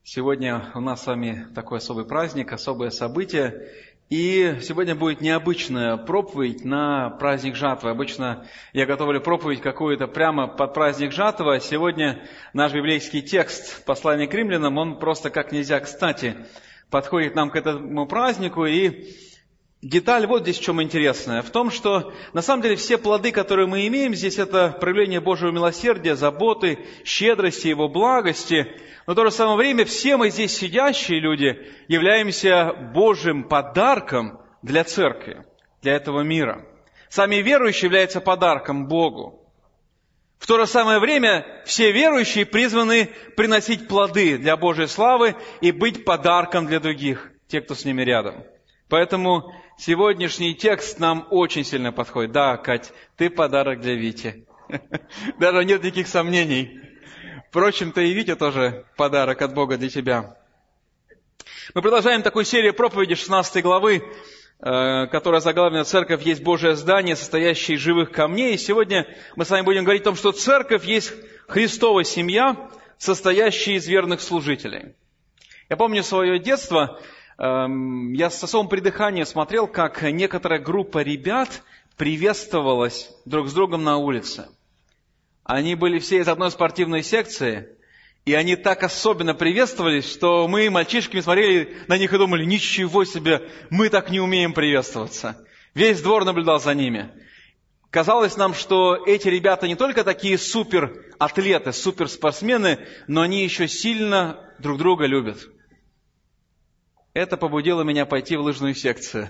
Сегодня у нас с вами такой особый праздник, особое событие. И сегодня будет необычная проповедь на праздник жатвы. Обычно я готовлю проповедь какую-то прямо под праздник жатвы. Сегодня наш библейский текст, послание к римлянам, он просто как нельзя кстати подходит нам к этому празднику. И деталь вот здесь в чем интересная. В том, что на самом деле все плоды, которые мы имеем здесь, это проявление Божьего милосердия, заботы, щедрости, Его благости. Но в то же самое время все мы здесь сидящие люди являемся Божьим подарком для церкви, для этого мира. Сами верующие являются подарком Богу. В то же самое время все верующие призваны приносить плоды для Божьей славы и быть подарком для других, те, кто с ними рядом. Поэтому сегодняшний текст нам очень сильно подходит. Да, Кать, ты подарок для Вити. Даже нет никаких сомнений. Впрочем-то, и Витя тоже подарок от Бога для тебя. Мы продолжаем такую серию проповедей 16 главы, которая заглавлена «Церковь есть Божие здание, состоящее из живых камней». И сегодня мы с вами будем говорить о том, что церковь есть Христова семья, состоящая из верных служителей. Я помню свое детство, я с особым придыханием смотрел, как некоторая группа ребят приветствовалась друг с другом на улице. Они были все из одной спортивной секции, и они так особенно приветствовались, что мы, мальчишками, смотрели на них и думали, ничего себе, мы так не умеем приветствоваться. Весь двор наблюдал за ними. Казалось нам, что эти ребята не только такие суператлеты, суперспортсмены, но они еще сильно друг друга любят. Это побудило меня пойти в лыжную секцию.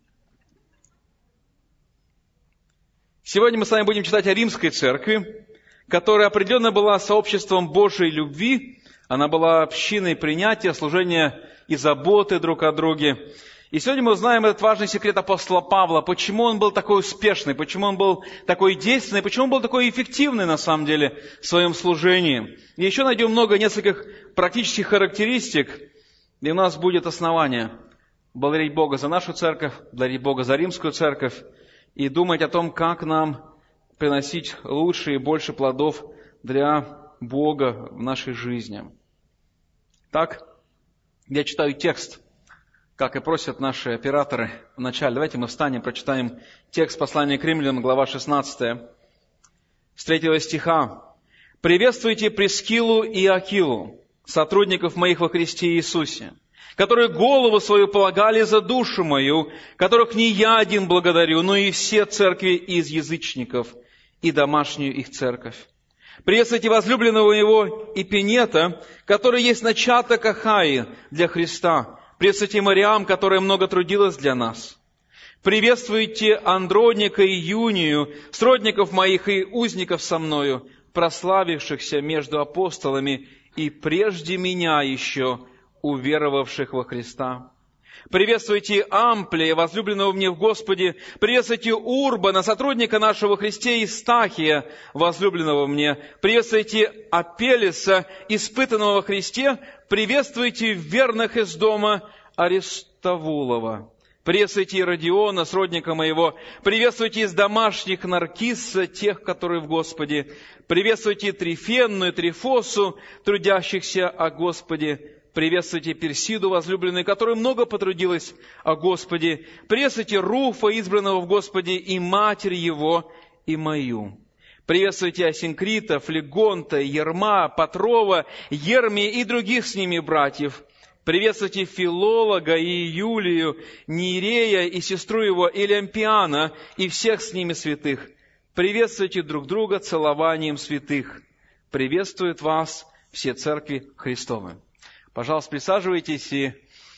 Сегодня мы с вами будем читать о Римской церкви, которая определенно была сообществом Божьей любви. Она была общиной принятия, служения и заботы друг о друге. И сегодня мы узнаем этот важный секрет апостола Павла, почему он был такой успешный, почему он был такой действенный, почему он был такой эффективный на самом деле в своем служении. И еще найдем нескольких практических характеристик, и у нас будет основание благодарить Бога за нашу церковь, благодарить Бога за Римскую церковь и думать о том, как нам приносить лучше и больше плодов для Бога в нашей жизни. Так, я читаю текст, как и просят наши операторы вначале. Давайте мы встанем, прочитаем текст послания к римлянам, глава 16, с 3 стиха. «Приветствуйте Прискилу и Акилу, сотрудников моих во Христе Иисусе, которые голову свою полагали за душу мою, которых не я один благодарю, но и все церкви из язычников и домашнюю их церковь. Приветствуйте возлюбленного его Ипинета, который есть начаток Ахаи для Христа. Приветствуйте Мариам, которая много трудилась для нас. Приветствуйте Андроника и Юнию, сродников моих и узников со мною, прославившихся между апостолами и прежде меня еще уверовавших во Христа. Приветствуйте Амплия, возлюбленного мне в Господе. Приветствуйте Урбана, сотрудника нашего во Христе, Истахия, возлюбленного мне. Приветствуйте Апеллеса, испытанного во Христе. Приветствуйте верных из дома Аристовулова. Приветствуйте Иродиона, сродника моего. Приветствуйте из домашних Наркисса, тех, которые в Господе. Приветствуйте Трифенну и Трифосу, трудящихся о Господе. Приветствуйте Персиду, возлюбленную, которая много потрудилась о Господе. Приветствуйте Руфа, избранного в Господе, и матерь его, и мою. Приветствуйте Асинкрита, Флегонта, Ерма, Патрова, Ермия и других с ними братьев. Приветствуйте Филолога и Юлию, Нерея и сестру его Элемпиана, и всех с ними святых. Приветствуйте друг друга целованием святых. Приветствуют вас все церкви Христовы». Пожалуйста, присаживайтесь, и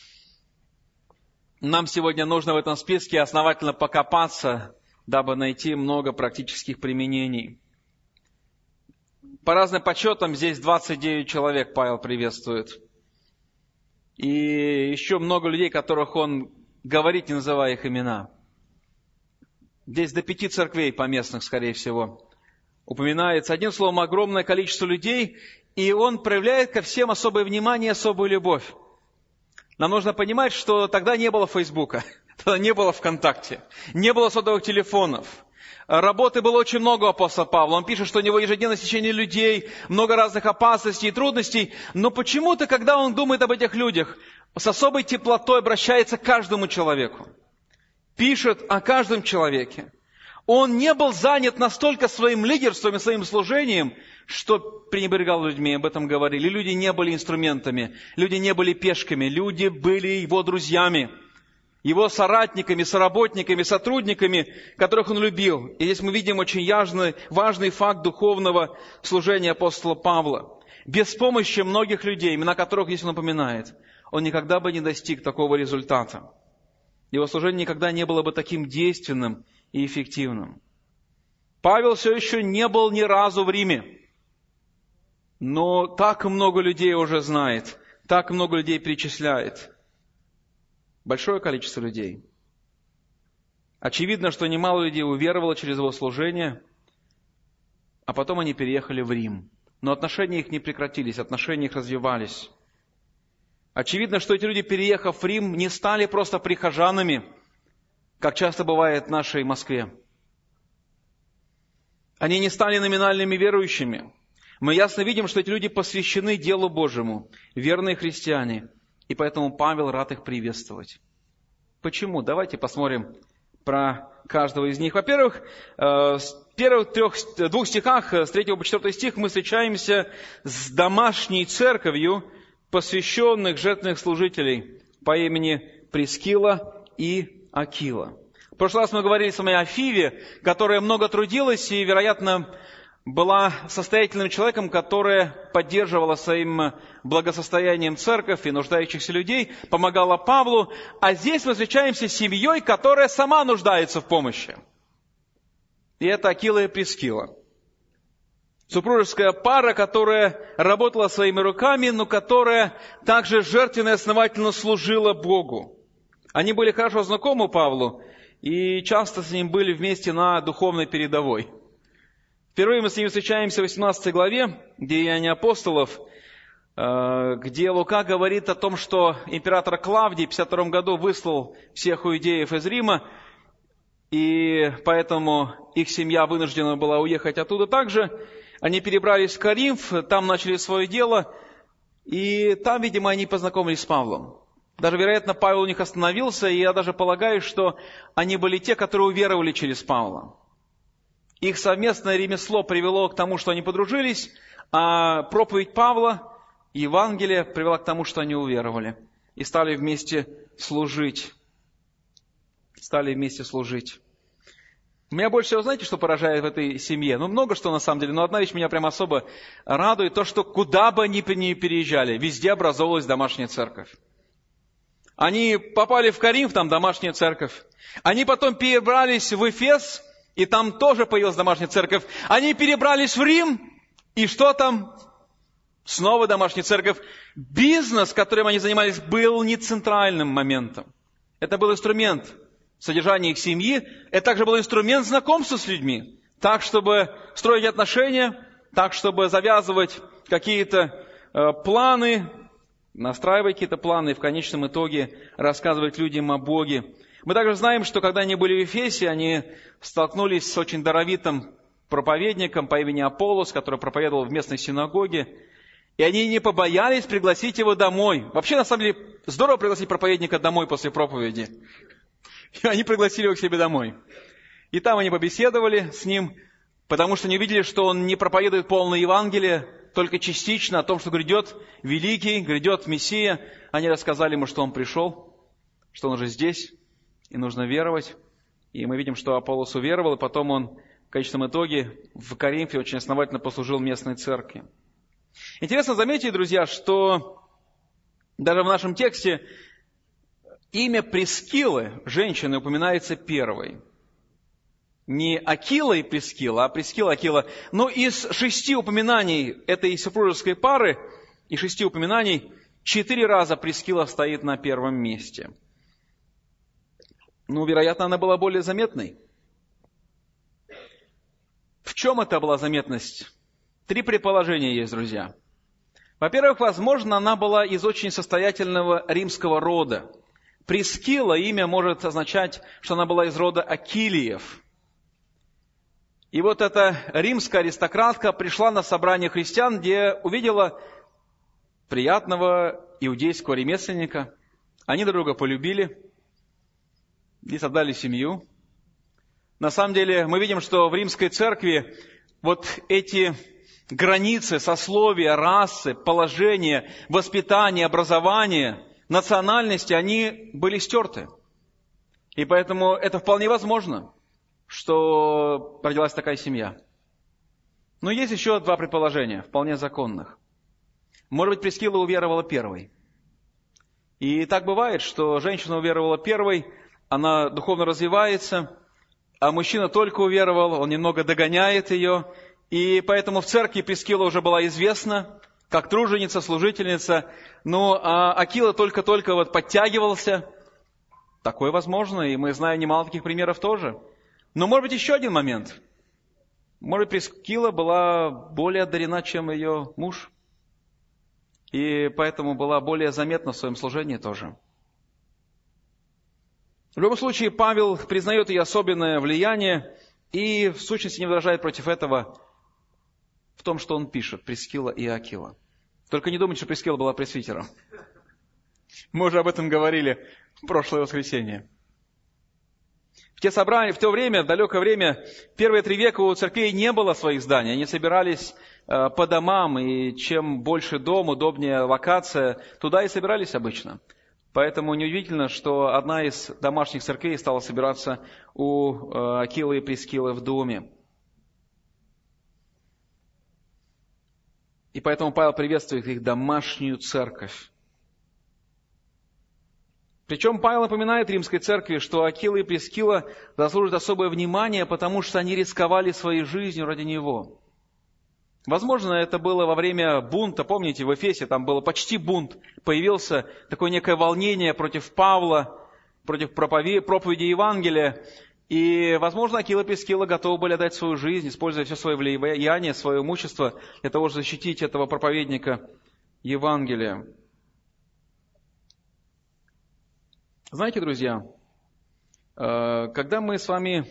нам сегодня нужно в этом списке основательно покопаться, дабы найти много практических применений. По разным подсчетам здесь 29 человек Павел приветствует. И еще много людей, которых он говорит, не называя их имена. Здесь до 5 церквей поместных, скорее всего, упоминается. Одним словом, огромное количество людей, и он проявляет ко всем особое внимание, особую любовь. Нам нужно понимать, что тогда не было Фейсбука, тогда не было ВКонтакте, не было сотовых телефонов. работы было очень много у апостола Павла. Он пишет, что у него ежедневное стечение людей, много разных опасностей и трудностей. Но почему-то, когда он думает об этих людях, с особой теплотой обращается к каждому человеку. Пишет о каждом человеке. Он не был занят настолько своим лидерством и своим служением, что пренебрегал людьми, об этом говорили. Люди не были инструментами, люди не были пешками, люди были его друзьями, его соратниками, соработниками, сотрудниками, которых он любил. И здесь мы видим очень важный факт духовного служения апостола Павла. Без помощи многих людей, имена которых здесь он упоминает, он никогда бы не достиг такого результата. Его служение никогда не было бы таким действенным и эффективным. Павел все еще не был ни разу в Риме, но так много людей уже знает, так много людей перечисляет. Большое количество людей. Очевидно, что немало людей уверовало через его служение, а потом они переехали в Рим. Но отношения их не прекратились, отношения их развивались. Очевидно, что эти люди, переехав в Рим, не стали просто прихожанами, как часто бывает в нашей Москве. Они не стали номинальными верующими. Мы ясно видим, что эти люди посвящены делу Божьему, верные христиане, и поэтому Павел рад их приветствовать. Почему? Давайте посмотрим про каждого из них. Во-первых, в первых двух стихах, с 3 по 4 стих, мы встречаемся с домашней церковью, посвященных жертвенных служителей по имени Прискила и Акила. В прошлый раз мы говорили с вами о Фиве, которая много трудилась и, вероятно, была состоятельным человеком, которая поддерживала своим благосостоянием церковь и нуждающихся людей, помогала Павлу. А здесь мы встречаемся с семьей, которая сама нуждается в помощи. И это Акила и Прискила. Супружеская пара, которая работала своими руками, но которая также жертвенно и основательно служила Богу. Они были хорошо знакомы Павлу и часто с ним были вместе на духовной передовой. Впервые мы с ним встречаемся в 18 главе, Деяния апостолов, где Лука говорит о том, что император Клавдий в 52 году выслал всех иудеев из Рима, и поэтому их семья вынуждена была уехать оттуда также. Они перебрались в Коринф, там начали свое дело, и там, видимо, они познакомились с Павлом. Даже, вероятно, Павел у них остановился, и я даже полагаю, что они были те, которые уверовали через Павла. Их совместное ремесло привело к тому, что они подружились, а проповедь Павла, Евангелие, привела к тому, что они уверовали и стали вместе служить. Меня больше всего, знаете, что поражает в этой семье? Много что на самом деле, но одна вещь меня прям особо радует, то, что куда бы они ни переезжали, везде образовалась домашняя церковь. Они попали в Коринф, там домашняя церковь. Они потом перебрались в Эфес, и там тоже появилась домашняя церковь. Они перебрались в Рим, и что там? Снова домашняя церковь. Бизнес, которым они занимались, был не центральным моментом. Это был инструмент содержания их семьи. Это также был инструмент знакомства с людьми. Так, чтобы строить отношения, так, чтобы завязывать какие-то планы, настраивать какие-то планы и в конечном итоге рассказывать людям о Боге. Мы также знаем, что когда они были в Эфесе, они столкнулись с очень даровитым проповедником по имени Аполлос, который проповедовал в местной синагоге. И они не побоялись пригласить его домой. Вообще, на самом деле, здорово пригласить проповедника домой после проповеди. И они пригласили его к себе домой. И там они побеседовали с ним, потому что они видели, что он не проповедует полное Евангелие, только частично о том, что грядет Великий, грядет Мессия. Они рассказали ему, что он пришел, что он уже здесь, и нужно веровать. И мы видим, что Аполлос уверовал, и потом он в конечном итоге в Коринфе очень основательно послужил местной церкви. Интересно заметить, друзья, что даже в нашем тексте имя Прискилы, женщины, упоминается первой. Не Акила и Прискила, а Прискила, Акила. Но из 6 упоминаний этой супружеской пары, и 6 упоминаний, 4 раза Прискила стоит на первом месте. Вероятно, она была более заметной. В чем это была заметность? 3 предположения есть, друзья. Во-первых, возможно, она была из очень состоятельного римского рода. Прискила, имя может означать, что она была из рода Акилиев. И вот эта римская аристократка пришла на собрание христиан, где увидела приятного иудейского ремесленника. Они друг друга полюбили и создали семью. На самом деле мы видим, что в римской церкви вот эти границы сословия, расы, положения, воспитания, образования, национальности, они были стерты. И поэтому это вполне возможно, что родилась такая семья. Но есть еще два предположения, вполне законных. Может быть, Прискилла уверовала первой. И так бывает, что женщина уверовала первой, она духовно развивается, а мужчина только уверовал, он немного догоняет ее. И поэтому в церкви Прискилла уже была известна, как труженица, служительница. Ну, а Акила только-только вот подтягивался. Такое возможно, и мы знаем немало таких примеров тоже. Но может быть еще один момент. Может быть, Прискилла была более одарена, чем ее муж. И поэтому была более заметна в своем служении тоже. В любом случае, Павел признает ее особенное влияние и в сущности не возражает против этого в том, что он пишет, Прискилла и Акила. Только не думайте, что Прискилла была пресвитером. Мы уже об этом говорили в прошлое воскресенье. В то время, в далекое время, первые 3 века у церквей не было своих зданий. Они собирались по домам, и чем больше дом, удобнее локация, туда и собирались обычно. Поэтому неудивительно, что одна из домашних церквей стала собираться у Акилы и Прискиллы в доме. И поэтому Павел приветствует их домашнюю церковь. Причем Павел напоминает римской церкви, что Акила и Прискилла заслуживают особое внимание, потому что они рисковали своей жизнью ради него. Возможно, это было во время бунта. Помните, в Эфесе там было почти бунт. Появилось такое некое волнение против Павла, против проповеди Евангелия. И, возможно, Акила и Прискилла готовы были отдать свою жизнь, используя все свое влияние, свое имущество для того, чтобы защитить этого проповедника Евангелия. Знаете, друзья, когда мы с вами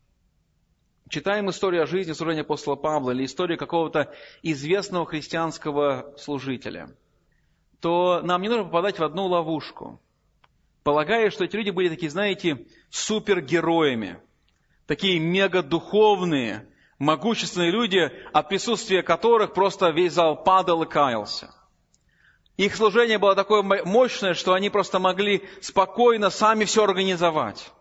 читаем историю о жизни служения апостола Павла или историю какого-то известного христианского служителя, то нам не нужно попадать в одну ловушку, полагая, что эти люди были такие, знаете, супергероями, такие мегадуховные, могущественные люди, от присутствия которых просто весь зал падал и каялся. Их служение было такое мощное, что они просто могли спокойно сами все организовать.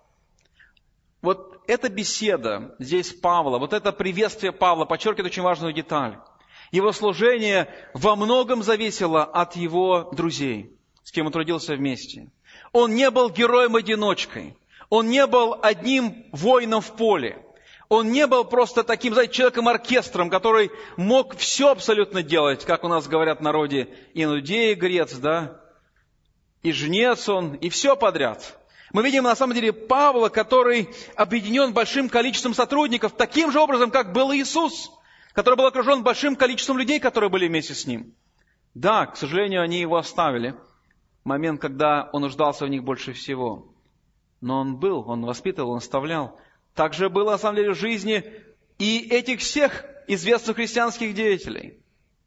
Вот эта беседа здесь Павла, вот это приветствие Павла подчеркивает очень важную деталь. Его служение во многом зависело от его друзей, с кем он трудился вместе. Он не был героем-одиночкой. Он не был одним воином в поле. Он не был просто таким, знаете, человеком-оркестром, который мог все абсолютно делать, как у нас говорят в народе, и иудей, и грец, да, и жнец он, и все подряд. Мы видим на самом деле Павла, который объединен большим количеством сотрудников, таким же образом, как был Иисус, который был окружен большим количеством людей, которые были вместе с ним. Да, к сожалению, они его оставили в момент, когда он нуждался в них больше всего. Но он воспитывал, он оставлял. Так же было, на самом деле, в жизни и этих всех известных христианских деятелей.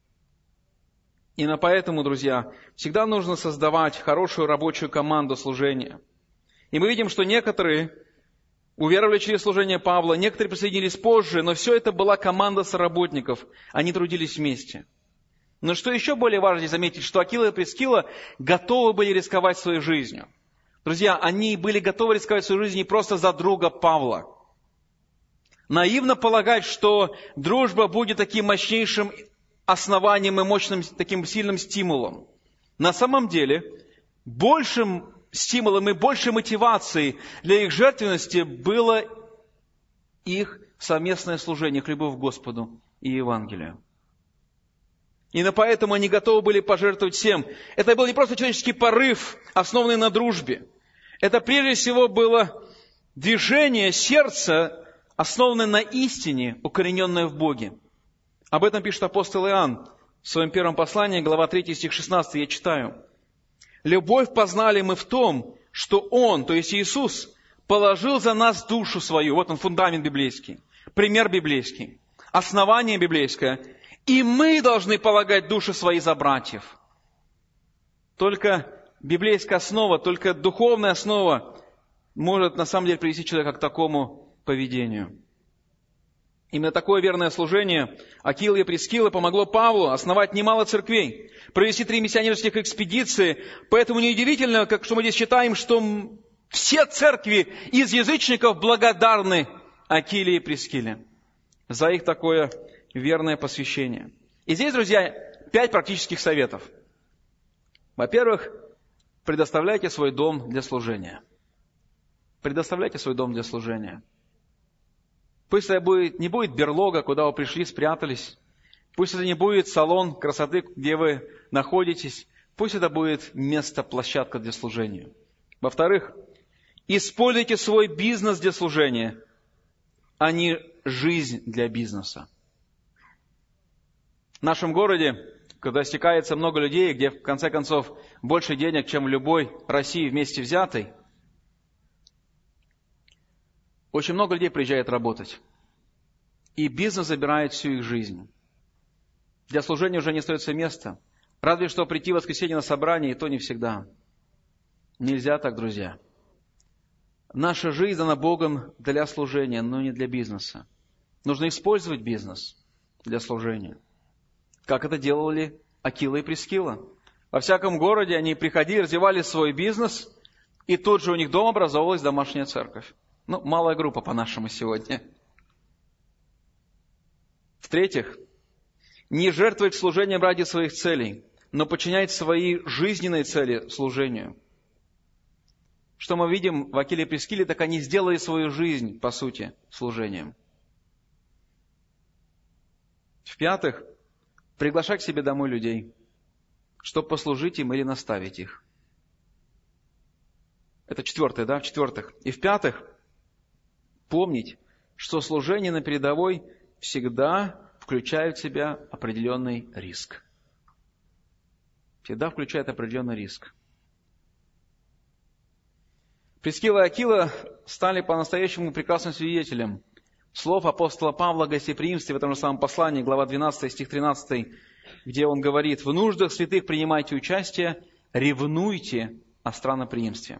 Именно поэтому, друзья, всегда нужно создавать хорошую рабочую команду служения. И мы видим, что некоторые уверовали через служение Павла, некоторые присоединились позже, но все это была команда соработников, они трудились вместе. Но что еще более важно заметить, что Акила и Прискилла готовы были рисковать своей жизнью. Друзья, они были готовы рисковать свою жизнь не просто за друга Павла. Наивно полагать, что дружба будет таким мощнейшим основанием и мощным, таким сильным стимулом. На самом деле, большим стимулом и большей мотивацией для их жертвенности было их совместное служение, их любовь к Господу и Евангелию. Именно поэтому они готовы были пожертвовать всем. Это был не просто человеческий порыв, основанный на дружбе. Это прежде всего было движение сердца, основанное на истине, укорененное в Боге. Об этом пишет апостол Иоанн в своем первом послании, глава 3, стих 16, я читаю. «Любовь познали мы в том, что Он, то есть Иисус, положил за нас душу свою». Вот он, фундамент библейский. пример библейский, основание библейское. И мы должны полагать души свои за братьев. Только библейская основа, только духовная основа может на самом деле привести человека к такому поведению. Именно такое верное служение Акилы и Прискилы помогло Павлу основать немало церквей, провести 3 миссионерских экспедиции. Поэтому неудивительно, что мы здесь читаем, что все церкви из язычников благодарны Акиле и Прискиле за их такое верное посвящение. И здесь, друзья, 5 практических советов. Во-первых, предоставляйте свой дом для служения. Предоставляйте свой дом для служения. Пусть это не будет берлога, куда вы пришли, спрятались. Пусть это не будет салон красоты, где вы находитесь. Пусть это будет место, площадка для служения. Во-вторых, используйте свой бизнес для служения, а не жизнь для бизнеса. В нашем городе, когда стекается много людей, где, в конце концов, больше денег, чем в любой России вместе взятой, очень много людей приезжает работать. И бизнес забирает всю их жизнь. Для служения уже не остается места. Разве что прийти в воскресенье на собрание, и то не всегда. Нельзя так, друзья. Наша жизнь дана Богом для служения, но не для бизнеса. Нужно использовать бизнес для служения. Как это делали Акила и Прискила. Во всяком городе они приходили, развивали свой бизнес, и тут же у них дома образовалась домашняя церковь. Малая группа по-нашему сегодня. В-третьих, не жертвовать служением ради своих целей, но подчинять свои жизненные цели служению. Что мы видим в Акиле и Прискиле, так они сделали свою жизнь, по сути, служением. В-пятых, приглашать к себе домой людей, чтобы послужить им или наставить их. Это четвертое, да? В-четвертых. И в-пятых, помнить, что служение на передовой всегда включает в себя определенный риск. Всегда включает определенный риск. Прискила и Акила стали по-настоящему прекрасным свидетелем слов апостола Павла о гостеприимстве в этом же самом послании, глава 12, стих 13, где он говорит: «В нуждах святых принимайте участие, ревнуйте о странноприимстве».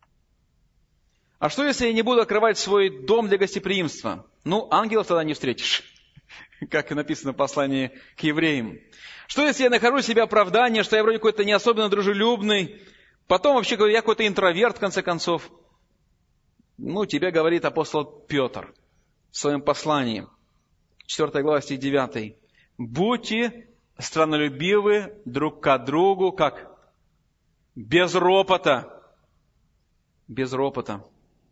А что, если я не буду открывать свой дом для гостеприимства? Ангелов тогда не встретишь, как и написано в послании к евреям. Что, если я нахожу в себе оправдание, что я вроде какой-то не особенно дружелюбный, потом вообще я какой-то интроверт, в конце концов? Тебе говорит апостол Петр в своем послании, 4 глава, стих 9. «Будьте страннолюбивы друг к другу, как? Без ропота». Без ропота.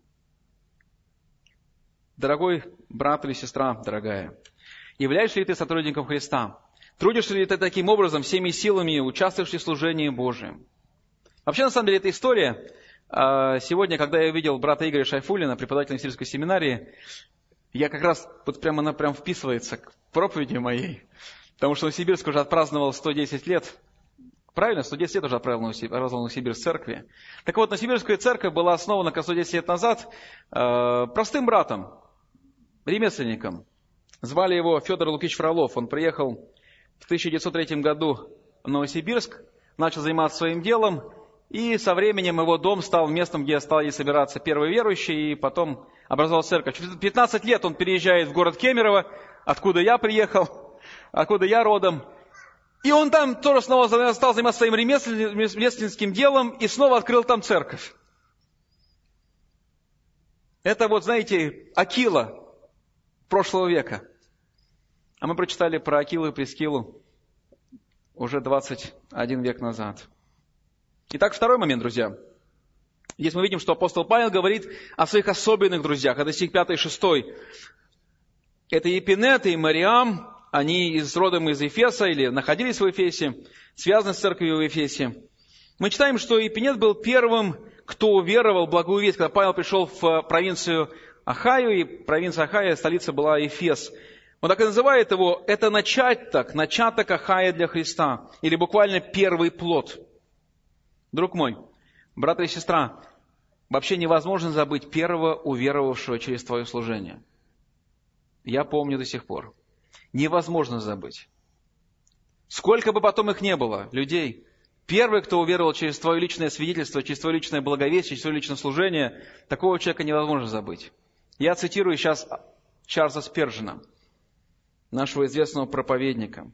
Дорогой брат или сестра, дорогая, являешься ли ты сотрудником Христа? Трудишься ли ты таким образом, всеми силами, участвуешь ли в служении Божьем? Вообще, на самом деле, эта история, сегодня, когда я увидел брата Игоря Шайфуллина, преподавателя сельской семинарии, я как раз, она прям вписывается к проповеди моей, потому что Новосибирск уже отпраздновал 110 лет. Правильно, 110 лет уже отправил Новосибирск в церкви. Так вот, Новосибирская церковь была основана как 110 лет назад простым братом, ремесленником. Звали его Федор Лукич Фролов. Он приехал в 1903 году в Новосибирск, начал заниматься своим делом, и со временем его дом стал местом, где стали собираться первые верующие, и потом образовал церковь. В 15 лет он переезжает в город Кемерово, откуда я приехал, откуда я родом. И он там тоже снова стал заниматься своим ремесленским делом и снова открыл там церковь. Это знаете, Акила прошлого века. А мы прочитали про Акилу и Прискилу уже 21 век назад. Итак, второй момент, друзья. Здесь мы видим, что апостол Павел говорит о своих особенных друзьях. Это стих 5 и 6. Это Епинет и Мариам. Они родом из Ефеса или находились в Ефесе, связаны с церковью в Ефесе. Мы читаем, что Епинет был первым, кто уверовал в благую весть, когда Павел пришел в провинцию Ахаю, и провинция Ахая, столица была Ефес. Он так и называет его, это начаток Ахая для Христа, или буквально первый плод. Друг мой, брат и сестра, вообще невозможно забыть первого уверовавшего через твое служение. я помню до сих пор. Невозможно забыть. Сколько бы потом их не было, людей, первый, кто уверовал через твое личное свидетельство, через твое личное благовестие, через твое личное служение, такого человека невозможно забыть. Я цитирую сейчас Чарльза Спержена, нашего известного проповедника.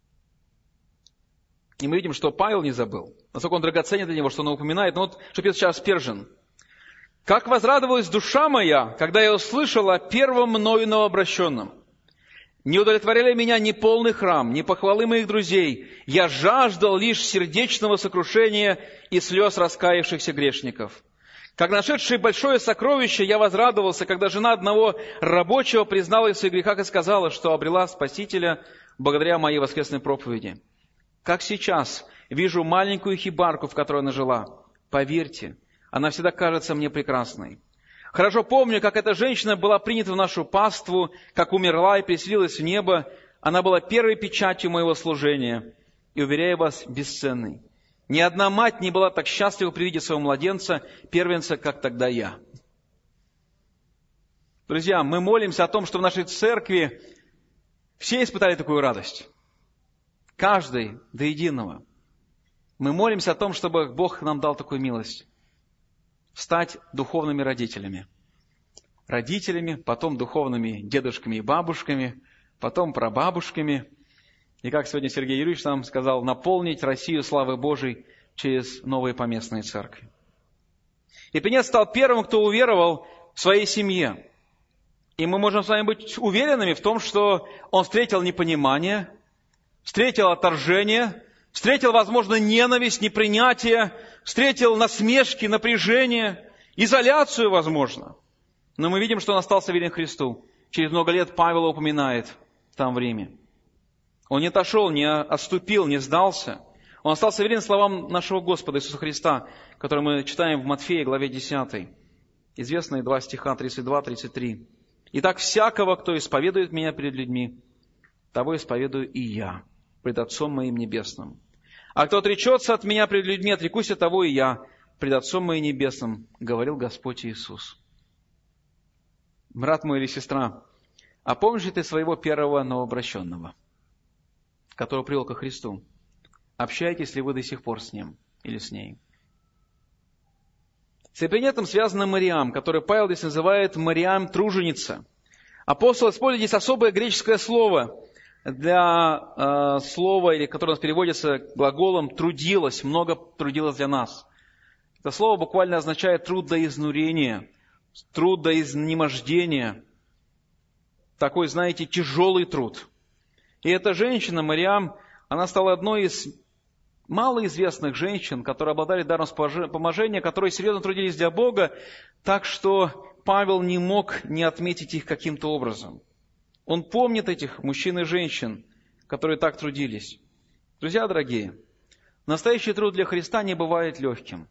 И мы видим, что Павел не забыл. Насколько он драгоценен для него, что он упоминает. Но вот что пишет Чарльз Спержен. «Как возрадовалась душа моя, когда я услышал о первом мною новообращенном. Не удовлетворяли меня ни полный храм, ни похвалы моих друзей. Я жаждал лишь сердечного сокрушения и слез раскаявшихся грешников. Как нашедший большое сокровище, я возрадовался, когда жена одного рабочего призналась в своих грехах и сказала, что обрела Спасителя благодаря моей воскресной проповеди. Как сейчас вижу маленькую хибарку, в которой она жила. Поверьте, она всегда кажется мне прекрасной. Хорошо помню, как эта женщина была принята в нашу паству, как умерла и переселилась в небо. Она была первой печатью моего служения. И, уверяю вас, бесценной. Ни одна мать не была так счастлива при виде своего младенца, первенца, как тогда я». Друзья, мы молимся о том, что в нашей церкви все испытали такую радость. Каждый до единого. Мы молимся о том, чтобы Бог нам дал такую милость. Стать духовными родителями. Родителями, потом духовными дедушками и бабушками, потом прабабушками. И как сегодня Сергей Юрьевич нам сказал, наполнить Россию славой Божией через новые поместные церкви. И Пенец стал первым, кто уверовал в своей семье. И мы можем с вами быть уверенными в том, что он встретил непонимание, встретил отторжение, встретил, возможно, ненависть, непринятие, встретил насмешки, напряжение, изоляцию, возможно. Но мы видим, что он остался верен Христу. Через много лет Павел упоминает там в Риме. Он не отошел, не отступил, не сдался. Он остался верен словам нашего Господа Иисуса Христа, которые мы читаем в Матфея, главе 10. Известные 2 стиха 32-33. «Итак, всякого, кто исповедует Меня перед людьми, того исповедую и Я пред Отцом Моим Небесным. А кто отречется от Меня пред людьми, отрекусь от того и Я пред Отцом Моим Небесным, говорил Господь Иисус». Брат мой или сестра, а помнишь ли ты своего первого новообращенного, которого привел ко Христу? Общаетесь ли вы до сих пор с ним или с ней? С эпинетом связана Мариам, которую Павел здесь называет Мариам труженица. Апостол использует здесь особое греческое слово для слова, или которое у нас переводится глаголом «трудилась», много трудилась для нас. Это слово буквально означает труд до изнурения, труд до изнемождения. Такой, знаете, тяжелый труд. И эта женщина, Мариам, она стала одной из малоизвестных женщин, которые обладали даром вспоможения, которые серьезно трудились для Бога, так что Павел не мог не отметить их каким-то образом. Он помнит этих мужчин и женщин, которые так трудились. Друзья дорогие, настоящий труд для Христа не бывает легким.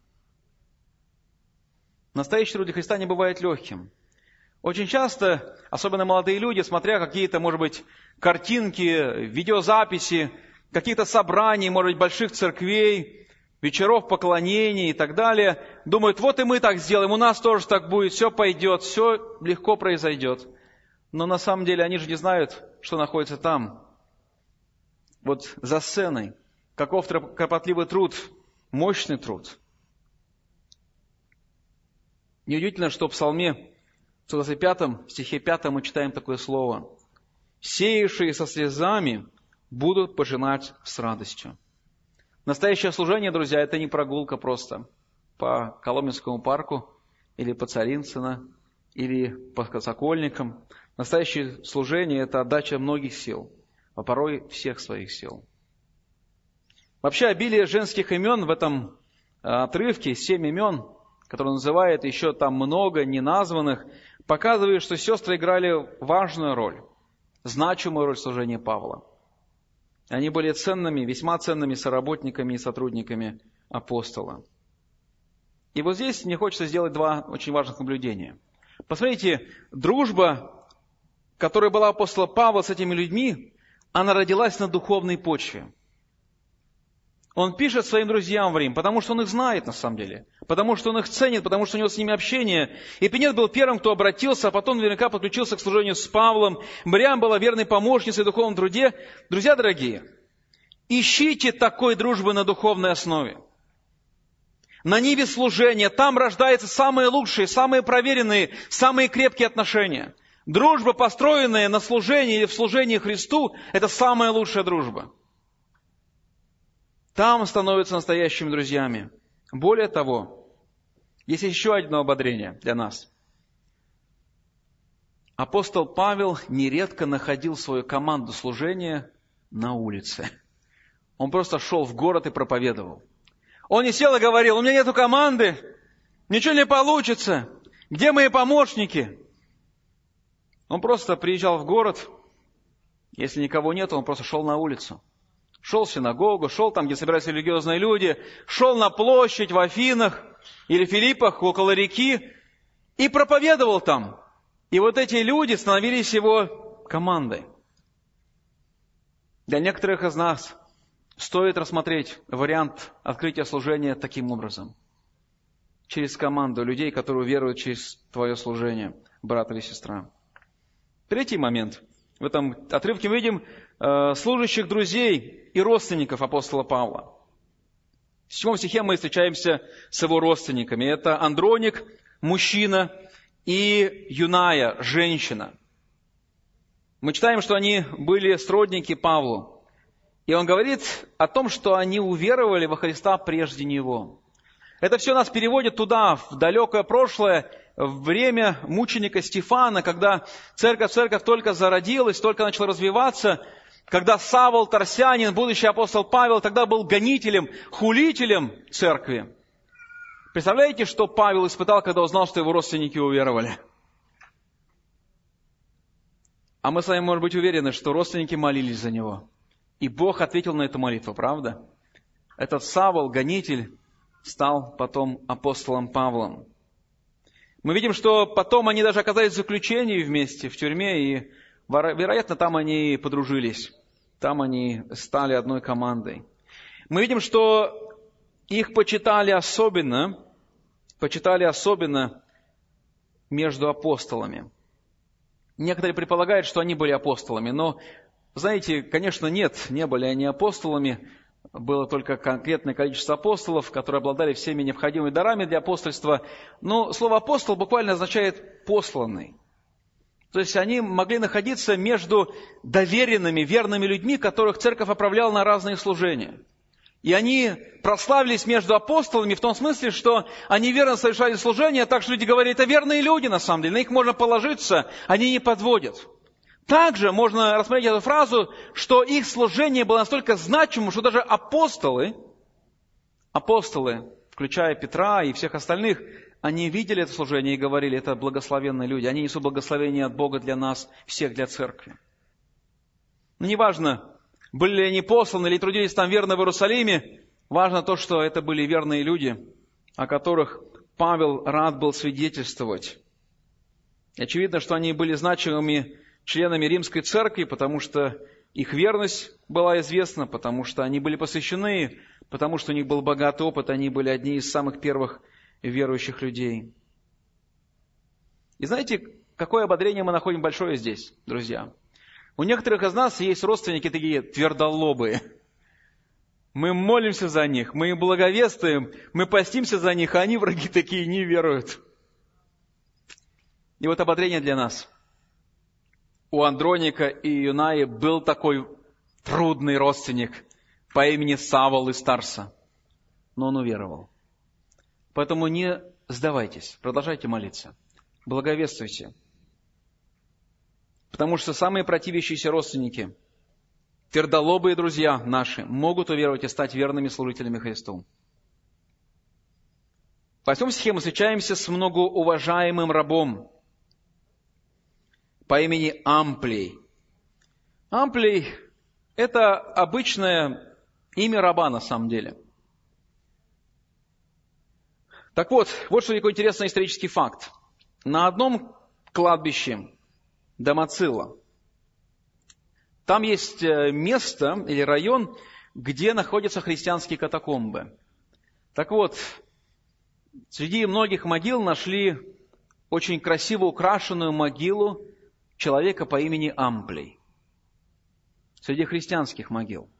Настоящий труд для Христа не бывает легким. Очень часто, особенно молодые люди, смотря какие-то, может быть, картинки, видеозаписи, каких-то собраний, может быть, больших церквей, вечеров поклонений и так далее, думают, вот и мы так сделаем, у нас тоже так будет, все пойдет, все легко произойдет. Но на самом деле они же не знают, что находится там, вот за сценой. Каков кропотливый труд, мощный труд. Неудивительно, что в Псалме 125 стихе 5 мы читаем такое слово. «Сеявшие со слезами будут пожинать с радостью». Настоящее служение, друзья, это не прогулка просто по Коломенскому парку или по Царицыно, или по Сокольникам. Настоящее служение – это отдача многих сил, а порой всех своих сил. Вообще, обилие женских имен в этом отрывке, 7 имен, которые он называет, еще там много неназванных, показывает, что сестры играли важную роль, значимую роль в служении Павла. Они были ценными, весьма ценными соработниками и сотрудниками апостола. И вот здесь мне хочется сделать 2 очень важных наблюдения. Посмотрите, дружба, которая была у апостола Павла с этими людьми, она родилась на духовной почве. Он пишет своим друзьям в Рим, потому что он их знает на самом деле, потому что он их ценит, потому что у него с ними общение. Эпинет был первым, кто обратился, а потом наверняка подключился к служению с Павлом. Мариам была верной помощницей в духовном труде. Друзья дорогие, ищите такой дружбы на духовной основе. На ниве служения, там рождаются самые лучшие, самые проверенные, самые крепкие отношения. Дружба, построенная на служении или в служении Христу, это самая лучшая дружба. Там становятся настоящими друзьями. Более того, есть еще одно ободрение для нас. Апостол Павел нередко находил свою команду служения на улице. Он просто шел в город и проповедовал. Он не сел и говорил: у меня нету команды, ничего не получится, где мои помощники? Он просто приезжал в город, если никого нет, он просто шел на улицу. Шел в синагогу, шел там, где собирались религиозные люди, шел на площадь в Афинах или Филиппах, около реки, и проповедовал там. И вот эти люди становились его командой. Для некоторых из нас стоит рассмотреть вариант открытия служения таким образом. Через команду людей, которые веруют через твое служение, брат или сестра. Третий момент. В этом отрывке мы видим служащих друзей и родственников апостола Павла. В 7 стихе мы встречаемся с его родственниками. Это Андроник, мужчина, и Юная, женщина. Мы читаем, что они были сродники Павлу. И он говорит о том, что они уверовали во Христа прежде него. Это все нас переводит туда, в далекое прошлое, в время мученика Стефана, когда церковь только зародилась, только начала развиваться, когда Савл Тарсянин, будущий апостол Павел, тогда был гонителем, хулителем церкви. Представляете, что Павел испытал, когда узнал, что его родственники уверовали? А мы с вами, может быть, уверены, что родственники молились за него. И Бог ответил на эту молитву, правда? Этот Савл, гонитель, стал потом апостолом Павлом. Мы видим, что потом они даже оказались в заключении вместе, в тюрьме, и, вероятно, там они подружились. Там они стали одной командой. Мы видим, что их почитали особенно между апостолами. Некоторые предполагают, что они были апостолами, но, знаете, конечно, нет, не были они апостолами. Было только конкретное количество апостолов, которые обладали всеми необходимыми дарами для апостольства. Но слово «апостол» буквально означает «посланный». То есть они могли находиться между доверенными, верными людьми, которых церковь отправляла на разные служения. И они прославились между апостолами в том смысле, что они верно совершали служение, так что люди говорили: это верные люди на самом деле, на них можно положиться, они не подводят. Также можно рассмотреть эту фразу, что их служение было настолько значимым, что даже апостолы, включая Петра и всех остальных, они видели это служение и говорили: это благословенные люди, они несут благословение от Бога для нас, всех для церкви. Но неважно, были ли они посланы или трудились там верно в Иерусалиме, важно то, что это были верные люди, о которых Павел рад был свидетельствовать. И очевидно, что они были значимыми членами Римской Церкви, потому что их верность была известна, потому что они были посвящены, потому что у них был богатый опыт, они были одни из самых первых верующих людей. И знаете, какое ободрение мы находим большое здесь, друзья? У некоторых из нас есть родственники такие твердолобые. Мы молимся за них, мы им благовествуем, мы постимся за них, а они, враги такие, не веруют. И вот ободрение для нас. У Андроника и Юнаи был такой трудный родственник по имени Савл из Тарса, но он уверовал. Поэтому не сдавайтесь, продолжайте молиться, благовествуйте. Потому что самые противящиеся родственники, твердолобые друзья наши, могут уверовать и стать верными служителями Христу. В 8 стихе мы встречаемся с многоуважаемым рабом по имени Амплий. Амплий – это обычное имя раба на самом деле. Так вот что такой интересный исторический факт. На одном кладбище Домоцилла там есть место или район, где находятся христианские катакомбы. Так вот, среди многих могил нашли очень красиво украшенную могилу человека по имени Амплий. Среди христианских могил.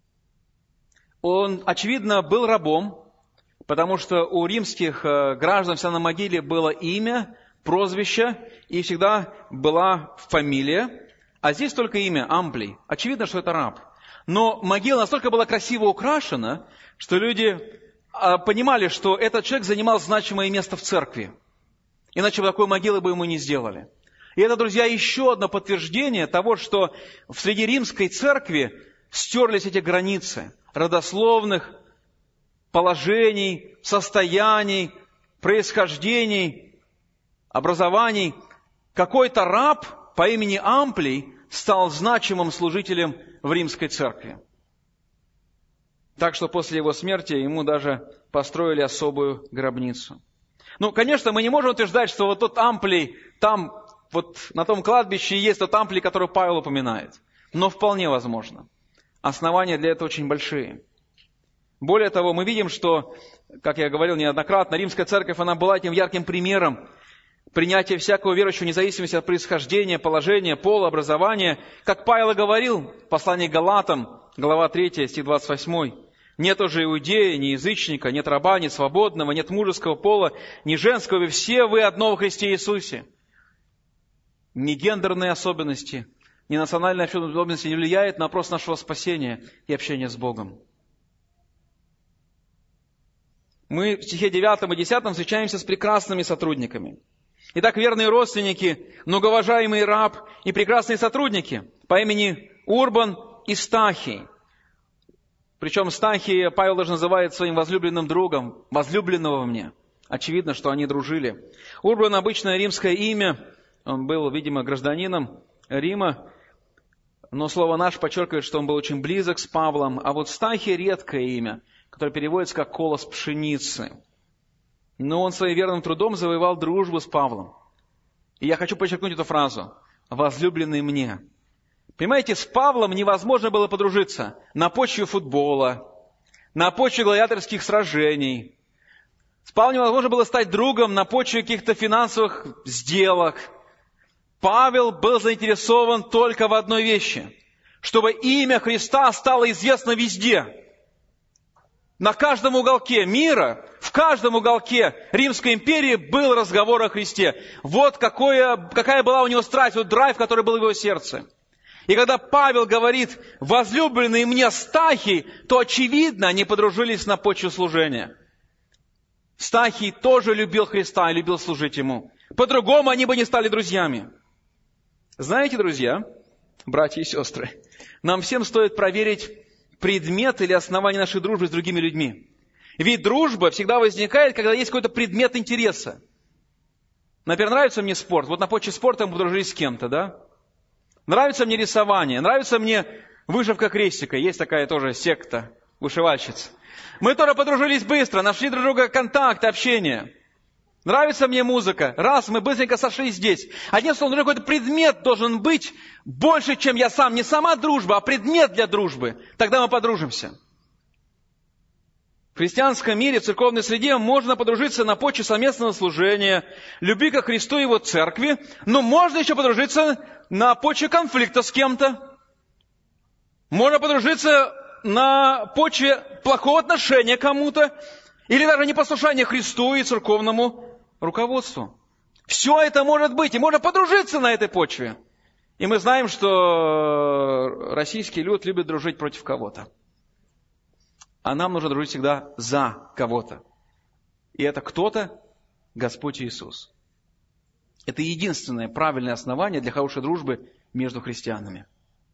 Он, очевидно, был рабом, потому что у римских граждан всегда на могиле было имя, прозвище, и всегда была фамилия, а здесь только имя Амплий. Очевидно, что это раб. Но могила настолько была красиво украшена, что люди понимали, что этот человек занимал значимое место в церкви. Иначе бы такой могилы бы ему не сделали. И это, друзья, еще одно подтверждение того, что среди римской церкви стерлись эти границы родословных положений, состояний, происхождений, образований. Какой-то раб по имени Амплий стал значимым служителем в римской церкви. Так что после его смерти ему даже построили особую гробницу. Ну, конечно, мы не можем утверждать, что вот тот Амплий, там, вот на том кладбище есть тот Амплий, который Павел упоминает. Но вполне возможно. Основания для этого очень большие. Более того, мы видим, что, как я говорил неоднократно, римская церковь, она была этим ярким примером принятия всякого верующего, вне зависимости от происхождения, положения, пола, образования. Как Павел и говорил в послании к Галатам, глава 3, стих 28. «Нет уже иудея, ни язычника, нет раба, ни свободного, нет мужеского пола, ни женского, вы все вы одно во Христе Иисусе». Ни гендерные особенности, ни национальные особенности не влияют на вопрос нашего спасения и общения с Богом. Мы в стихе 9 и 10 встречаемся с прекрасными сотрудниками. Итак, верные родственники, многоуважаемый раб и прекрасные сотрудники по имени Урбан и Стахий. Причем Стахия Павел даже называет своим возлюбленным другом, возлюбленного мне. Очевидно, что они дружили. Урбан — обычное римское имя. Он был, видимо, гражданином Рима. Но слово «наш» подчеркивает, что он был очень близок с Павлом. А вот Стахия — редкое имя, которое переводится как «колос пшеницы». Но он своим верным трудом завоевал дружбу с Павлом. И я хочу подчеркнуть эту фразу. «Возлюбленный мне». Понимаете, с Павлом невозможно было подружиться на почве футбола, на почве гладиаторских сражений. С Павлом невозможно было стать другом на почве каких-то финансовых сделок. Павел был заинтересован только в одной вещи, чтобы имя Христа стало известно везде. На каждом уголке мира, в каждом уголке Римской империи был разговор о Христе. Вот какая была у него страсть, вот драйв, который был в его сердце. И когда Павел говорит «возлюбленный мне Стахий», то очевидно, они подружились на почве служения. Стахий тоже любил Христа и любил служить Ему. По-другому они бы не стали друзьями. Знаете, друзья, братья и сестры, нам всем стоит проверить предмет или основание нашей дружбы с другими людьми. Ведь дружба всегда возникает, когда есть какой-то предмет интереса. Например, нравится мне спорт. Вот на почве спорта мы подружились с кем-то, да? Нравится мне рисование, нравится мне вышивка крестика. Есть такая тоже секта вышивальщиц. Мы тоже подружились быстро, нашли друг друга контакт, общение. Нравится мне музыка. Раз, мы быстренько сошлись здесь. Одним словом, какой-то предмет должен быть больше, чем я сам. Не сама дружба, а предмет для дружбы. Тогда мы подружимся. В христианском мире, в церковной среде можно подружиться на почве совместного служения, любви ко Христу и Его церкви, но можно еще подружиться на почве конфликта с кем-то. Можно подружиться на почве плохого отношения к кому-то, или даже непослушания Христу и церковному руководству. Все это может быть, и можно подружиться на этой почве. И мы знаем, что российский люд любит дружить против кого-то. А нам нужно дружить всегда за кого-то. И это кто-то Господь Иисус. Это единственное правильное основание для хорошей дружбы между христианами.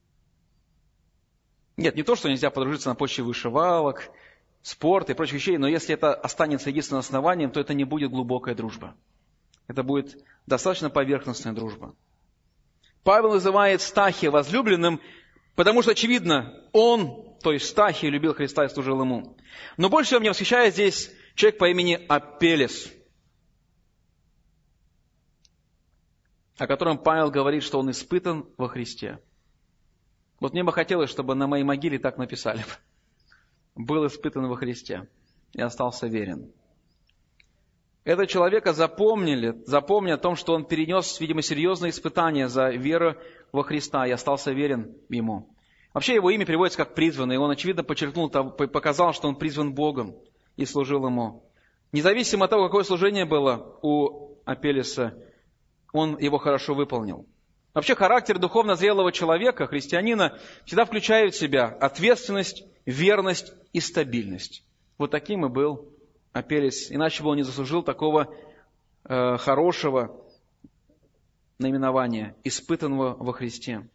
Нет, не то, что нельзя подружиться на почве вышивалок, спорта и прочих вещей, но если это останется единственным основанием, то это не будет глубокая дружба. Это будет достаточно поверхностная дружба. Павел называет Стахия возлюбленным, потому что, очевидно, он, то есть Стахий, любил Христа и служил Ему. Но больше всего меня восхищает здесь человек по имени Апеллес, о котором Павел говорит, что он испытан во Христе. Вот мне бы хотелось, чтобы на моей могиле так написали. был испытан во Христе и остался верен. Этого человека запомни о том, что он перенес, видимо, серьезные испытания за веру во Христа и остался верен Ему. Вообще его имя переводится как «призванный», и он, очевидно, показал, что он призван Богом и служил Ему. Независимо от того, какое служение было у Апеллеса, он его хорошо выполнил. Вообще характер духовно зрелого человека, христианина, всегда включает в себя ответственность, верность и стабильность. Вот таким и был Апеллес. Иначе бы он не заслужил такого хорошего наименования, испытанного во Христе.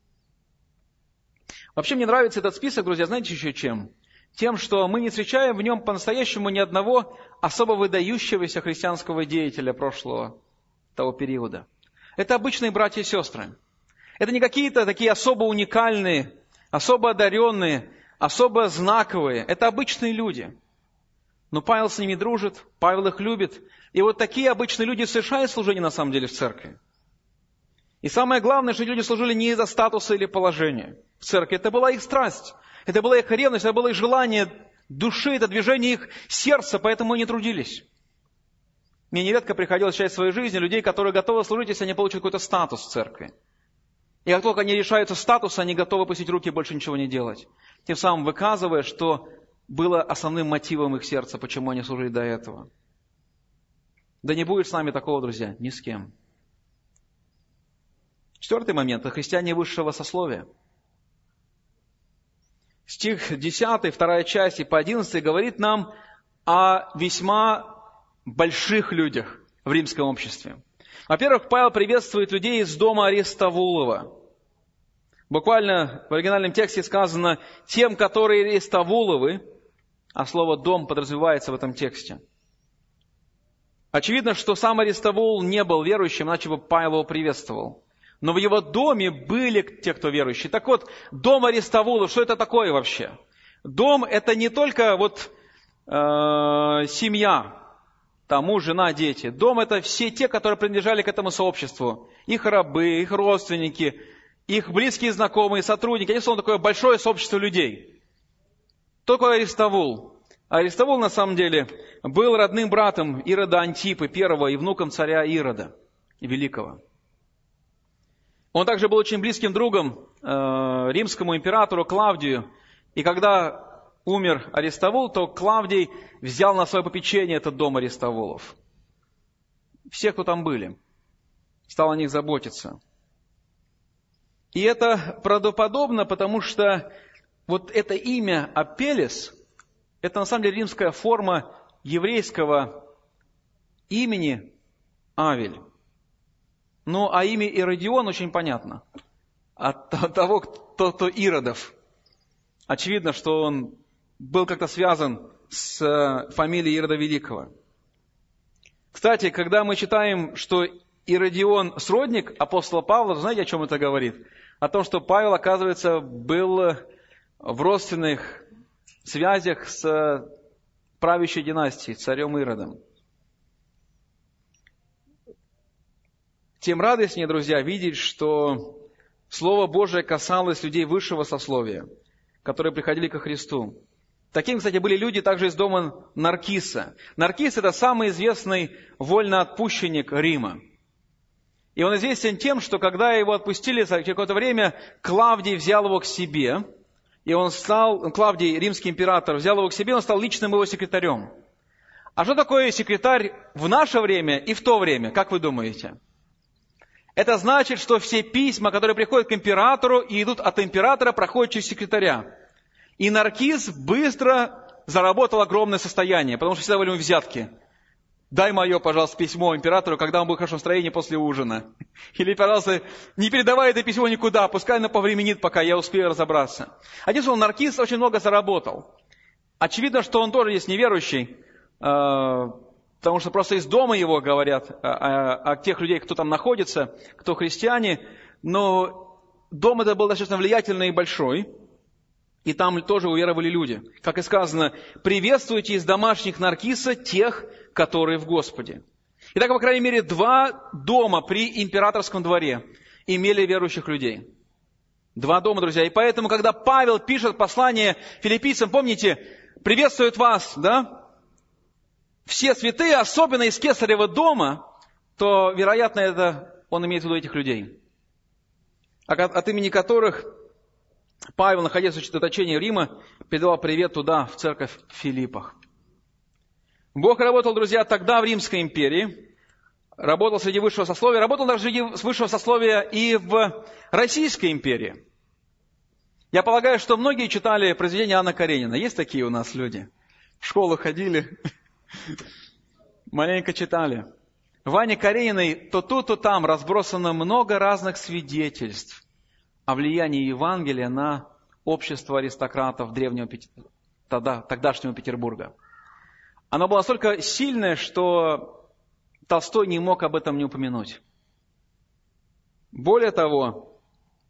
Вообще мне нравится этот список, друзья, знаете еще чем? Тем, что мы не встречаем в нем по-настоящему ни одного особо выдающегося христианского деятеля прошлого того периода. Это обычные братья и сестры. Это не какие-то такие особо уникальные, особо одаренные, особо знаковые. Это обычные люди. Но Павел с ними дружит, Павел их любит. И вот такие обычные люди совершают служение на самом деле в церкви. И самое главное, что эти люди служили не из-за статуса или положения в церкви. Это была их страсть, это была их ревность, это было их желание души, это движение их сердца, поэтому они трудились. Мне нередко приходилось встречать в своей жизни людей, которые готовы служить, если они получат какой-то статус в церкви. И как только они лишаются статуса, они готовы опустить руки и больше ничего не делать. Тем самым выказывая, что было основным мотивом их сердца, почему они служили до этого. Да не будет с нами такого, друзья, ни с кем. 4 момент. Это христиане высшего сословия. Стих 10, 2 часть и по 11 говорит нам о весьма больших людях в римском обществе. Во-первых, Павел приветствует людей из дома Аристовулова. Буквально в оригинальном тексте сказано «тем, которые Аристовуловы», а слово «дом» подразумевается в этом тексте. Очевидно, что сам Аристовул не был верующим, иначе бы Павел его приветствовал. Но в его доме были те, кто верующие. Так вот, дом Аристовулов, что это такое вообще? Дом – это не только семья, там муж, жена, дети. Дом – это все те, которые принадлежали к этому сообществу. Их рабы, их родственники, их близкие знакомые, сотрудники. Они словно такое большое сообщество людей. Кто такой Аристовул? Аристовул, на самом деле, был родным братом Ирода Антипы I и внуком царя Ирода Великого. Он также был очень близким другом римскому императору Клавдию. И когда умер Аристовул, то Клавдий взял на свое попечение этот дом Аристовулов. Все, кто там были, стал о них заботиться. И это правдоподобно, потому что вот это имя Апеллес, это на самом деле римская форма еврейского имени Авель. Ну, а имя Иродион очень понятно. От того, кто Иродов. Очевидно, что он был как-то связан с фамилией Ирода Великого. Кстати, когда мы читаем, что Иродион сродник апостола Павла, знаете, о чем это говорит? О том, что Павел, оказывается, был в родственных связях с правящей династией, царем Иродом. Тем радостнее, друзья, видеть, что Слово Божие касалось людей высшего сословия, которые приходили ко Христу. Таким, кстати, были люди также из дома Наркиса. Наркис – это самый известный вольноотпущенник Рима. И он известен тем, что когда его отпустили за какое-то время, Клавдий взял его к себе, и Клавдий, римский император, взял его к себе, он стал личным его секретарем. А что такое секретарь в наше время и в то время, как вы думаете? Это значит, что все письма, которые приходят к императору и идут от императора, проходят через секретаря. И Наркис быстро заработал огромное состояние, потому что всегда были ему взятки. Дай мое, пожалуйста, письмо императору, когда он будет в хорошем настроении после ужина. Или, пожалуйста, не передавай это письмо никуда, пускай оно повременит, пока я успею разобраться. Одним словом, Наркис очень много заработал. Очевидно, что он тоже есть неверующий, потому что просто из дома его говорят о тех людей, кто там находится, кто христиане. Но дом это был достаточно влиятельный и большой. И там тоже уверовали люди. Как и сказано, приветствуйте из домашних Наркиса тех, которые в Господе. Итак, по крайней мере, 2 дома при императорском дворе имели верующих людей. Два дома, друзья. И поэтому, когда Павел пишет послание филиппийцам, помните, приветствует вас, да? Все святые, особенно из Кесарева дома, то, вероятно, это он имеет в виду этих людей, от имени которых Павел, находясь в заточении Рима, передавал привет туда, в церковь в Филиппах. Бог работал, друзья, тогда в Римской империи, работал среди высшего сословия, работал даже среди высшего сословия и в Российской империи. Я полагаю, что многие читали произведения Анны Каренина. Есть такие у нас люди? В школу ходили, маленько читали. В Анне Карениной то тут, то там разбросано много разных свидетельств о влиянии Евангелия на общество аристократов тогдашнего Петербурга. Оно было настолько сильное, что Толстой не мог об этом не упомянуть. Более того,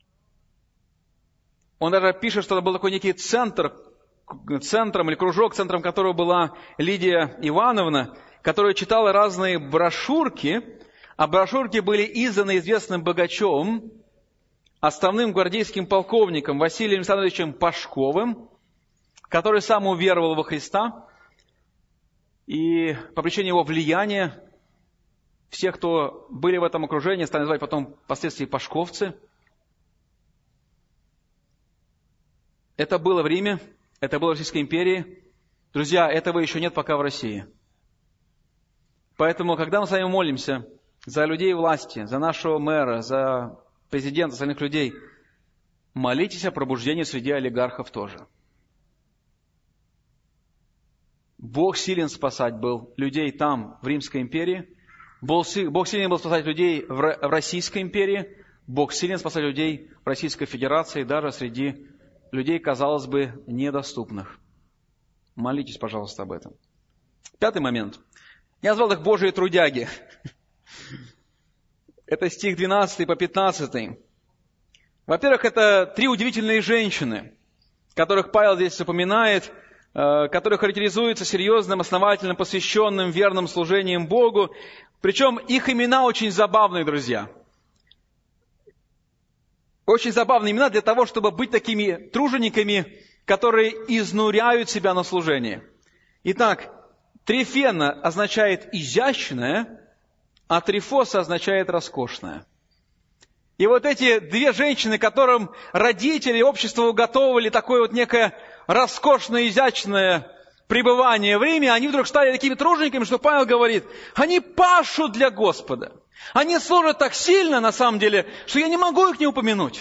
он даже пишет, что это был такой некий центром или кружок, центром которого была Лидия Ивановна, которая читала разные брошюрки, а брошюрки были изданы известным богачом, отставным гвардейским полковником Василием Александровичем Пашковым, который сам уверовал во Христа, и по причине его влияния все, кто были в этом окружении, стали называть потом впоследствии пашковцы. Это было в Риме, это было в Российской империи. Друзья, этого еще нет пока в России. Поэтому, когда мы с вами молимся за людей власти, за нашего мэра, за президента, за остальных людей, молитесь о пробуждении среди олигархов тоже. Бог силен спасать был людей там, в Римской империи. Бог силен был спасать людей в Российской империи. Бог силен спасать людей в Российской Федерации, даже среди людей, казалось бы, недоступных. Молитесь, пожалуйста, об этом. Пятый момент. Я назвал их Божьи трудяги. Это стих 12 по 15. Во-первых, это три удивительные женщины, которых Павел здесь упоминает, которые характеризуются серьезным, основательным, посвященным, верным служением Богу. Причем их имена очень забавные, друзья. Очень забавные имена для того, чтобы быть такими тружениками, которые изнуряют себя на служении. Итак, Трифена означает изящная, а Трифоса означает роскошная. И вот эти две женщины, которым родители, общество уготовили такое вот некое роскошное, изящное пребывание в Риме, они вдруг стали такими тружениками, что Павел говорит, они пашут для Господа. Они служат так сильно, на самом деле, что я не могу их не упомянуть.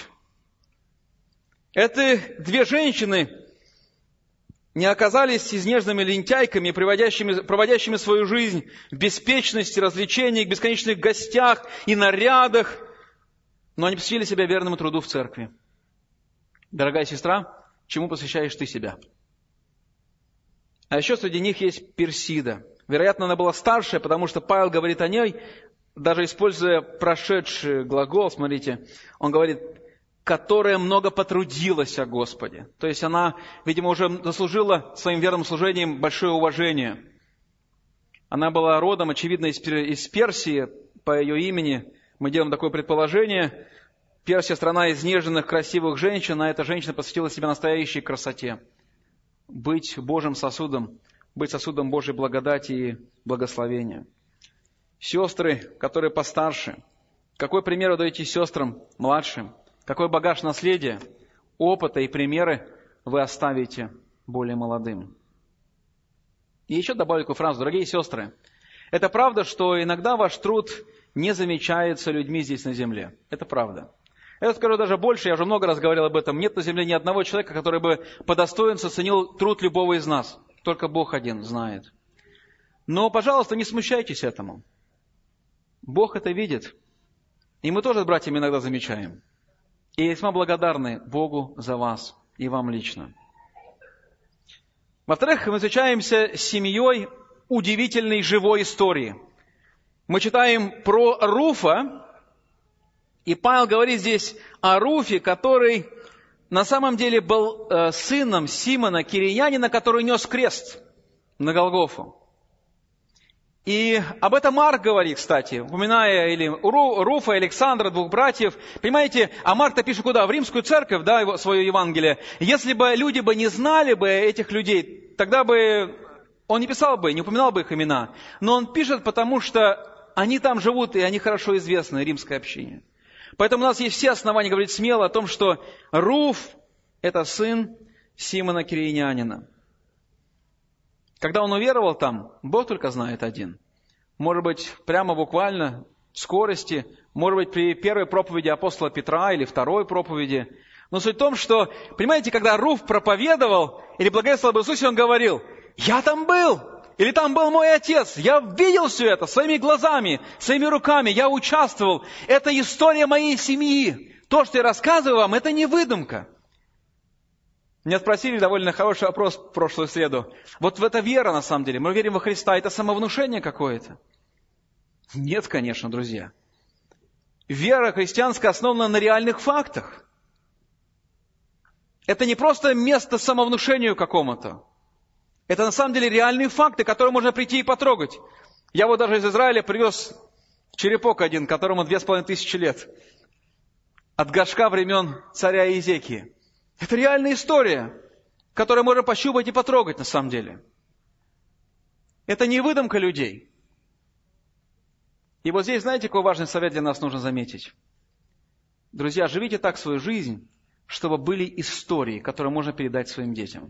Эти две женщины не оказались изнеженными лентяйками, проводящими свою жизнь в беспечности, развлечениях, бесконечных гостях и нарядах, но они посвятили себя верному труду в церкви. Дорогая сестра, чему посвящаешь ты себя? А еще среди них есть Персида. Вероятно, она была старшая, потому что Павел говорит о ней, даже используя прошедший глагол, смотрите, он говорит, которая много потрудилась о Господе. То есть она, видимо, уже заслужила своим верным служением большое уважение. Она была родом, очевидно, из Персии, по ее имени. Мы делаем такое предположение. Персия – страна изнеженных, красивых женщин, а эта женщина посвятила себя настоящей красоте. Быть Божьим сосудом, быть сосудом Божьей благодати и благословения. Сестры, которые постарше, какой пример вы даете сестрам младшим? Какой багаж наследия, опыта и примеры вы оставите более молодым? И еще добавлю такую фразу. Дорогие сестры, это правда, что иногда ваш труд не замечается людьми здесь на земле. Это правда. Я скажу даже больше, я уже много раз говорил об этом. Нет на земле ни одного человека, который бы по достоинству ценил труд любого из нас. Только Бог один знает. Но, пожалуйста, не смущайтесь этому. Бог это видит. И мы тоже с братьями иногда замечаем. И весьма благодарны Богу за вас и вам лично. Во-вторых, мы встречаемся с семьей удивительной живой истории. Мы читаем про Руфа, и Павел говорит здесь о Руфе, который на самом деле был сыном Симона Киринянина, который нес крест на Голгофу. И об этом Марк говорит, кстати, упоминая или Руфа, и Александра, двух братьев. Понимаете, а Марк-то пишет куда? В римскую церковь, да, свое Евангелие. Если бы люди бы не знали бы этих людей, тогда бы он не писал бы, не упоминал бы их имена. Но он пишет, потому что они там живут, и они хорошо известны, римской общине. Поэтому у нас есть все основания говорить смело о том, что Руф – это сын Симона Киринянина. Когда он уверовал там, Бог только знает один. Может быть, прямо буквально в скорости, может быть, при первой проповеди апостола Петра или второй проповеди. Но суть в том, что, понимаете, когда Руф проповедовал или благовествовал об Иисусе, он говорил: «Я там был!» Или «Там был мой отец, я видел все это своими глазами, своими руками, я участвовал. Это история моей семьи. То, что я рассказываю вам, это не выдумка». Меня спросили довольно хороший вопрос в прошлую среду. Вот в это вера, на самом деле. Мы верим во Христа. Это самовнушение какое-то? Нет, конечно, друзья. Вера христианская основана на реальных фактах. Это не просто место самовнушению какому-то. Это на самом деле реальные факты, которые можно прийти и потрогать. Я вот даже из Израиля привез черепок один, которому 2500 лет. От горшка времен царя Иезекии. Это реальная история, которую можно пощупать и потрогать на самом деле. Это не выдумка людей. И вот здесь, знаете, какой важный совет для нас нужно заметить? Друзья, живите так свою жизнь, чтобы были истории, которые можно передать своим детям.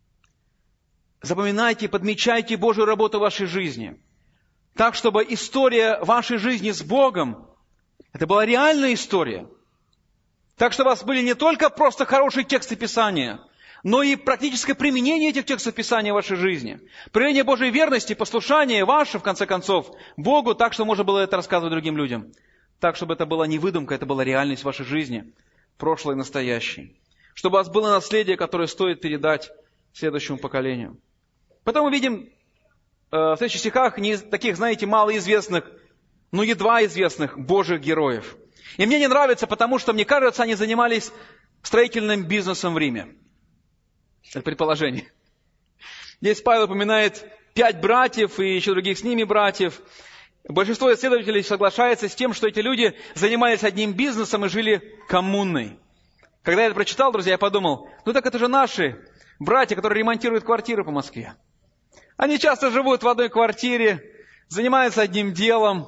Запоминайте, подмечайте Божью работу в вашей жизни. Так, чтобы история вашей жизни с Богом, это была реальная история. Так что у вас были не только просто хорошие тексты Писания, но и практическое применение этих текстов Писания в вашей жизни. Проявление Божьей верности, послушание ваше, в конце концов, Богу, так, что можно было это рассказывать другим людям. Так, чтобы это была не выдумка, это была реальность в вашей жизни, прошлой и настоящей. Чтобы у вас было наследие, которое стоит передать следующему поколению. Потом мы видим в следующих стихах таких, знаете, малоизвестных, но едва известных Божьих героев. И мне не нравится, потому что, мне кажется, они занимались строительным бизнесом в Риме. Это предположение. Здесь Павел упоминает 5 братьев и еще других с ними братьев. Большинство исследователей соглашается с тем, что эти люди занимались одним бизнесом и жили коммунной. Когда я это прочитал, друзья, я подумал, ну так это же наши братья, которые ремонтируют квартиры по Москве. Они часто живут в одной квартире, занимаются одним делом.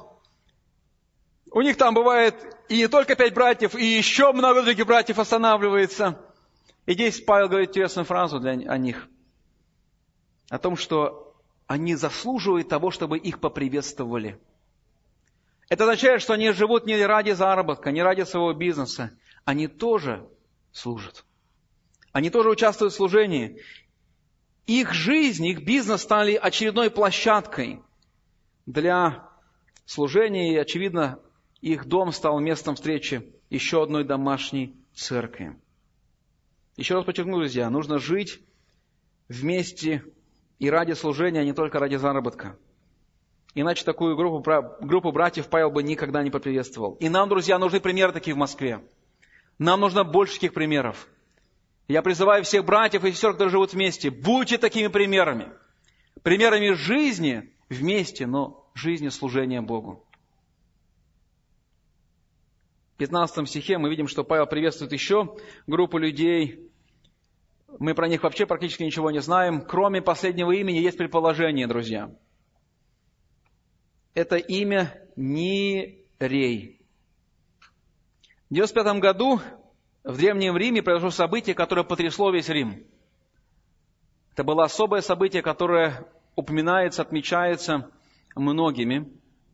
У них там бывает и не только 5 братьев, и еще много других братьев останавливается. И здесь Павел говорит интересную фразу о них. О том, что они заслуживают того, чтобы их поприветствовали. Это означает, что они живут не ради заработка, не ради своего бизнеса. Они тоже служат. Они тоже участвуют в служении. Их жизнь, их бизнес стали очередной площадкой для служения. И, очевидно, их дом стал местом встречи еще одной домашней церкви. Еще раз подчеркну, друзья, нужно жить вместе и ради служения, а не только ради заработка. Иначе такую группу братьев Павел бы никогда не поприветствовал. И нам, друзья, нужны примеры такие в Москве. Нам нужно больше таких примеров. Я призываю всех братьев и сестер, которые живут вместе, будьте такими примерами. Примерами жизни вместе, но жизни служения Богу. В 15 стихе мы видим, что Павел приветствует еще группу людей. Мы про них вообще практически ничего не знаем. Кроме последнего имени есть предположение, друзья. Это имя Нирей. В 95 году в Древнем Риме произошло событие, которое потрясло весь Рим. Это было особое событие, которое упоминается, отмечается многими.